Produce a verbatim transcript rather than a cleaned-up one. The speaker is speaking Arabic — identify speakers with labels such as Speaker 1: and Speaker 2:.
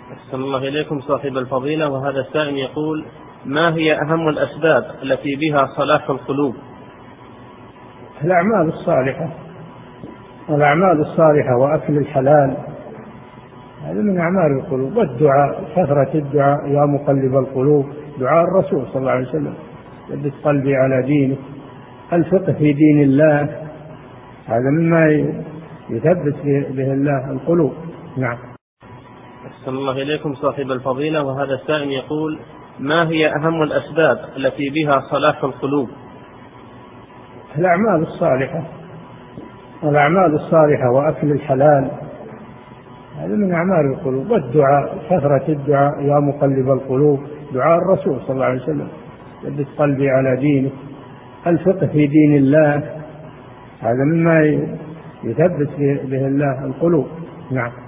Speaker 1: أحسن الله إليكم صاحب الفضيلة، وهذا السائل يقول: ما هي أهم الأسباب التي بها صلاح القلوب؟
Speaker 2: الأعمال الصالحة، الأعمال الصالحة وأكل الحلال، هذا من أعمال القلوب. والدعاء، كثرة الدعاء يا مقلب القلوب، دعاء الرسول صلى الله عليه وسلم: ثبت قلبي على دينك. الفقه في دين الله، هذا مما يثبت به الله القلوب. نعم.
Speaker 1: أحسن الله إليكم صاحب الفضيلة، وهذا السائل يقول: ما هي أهم الأسباب التي بها صلاح القلوب؟
Speaker 2: الأعمال الصالحة، الأعمال الصالحة وأكل الحلال، هذا من أعمال القلوب. والدعاء، كثرة الدعاء يا مقلب القلوب، دعاء الرسول صلى الله عليه وسلم: ثبت قلبي على دينك. الفقه في دين الله، هذا مما يثبت به الله القلوب. نعم.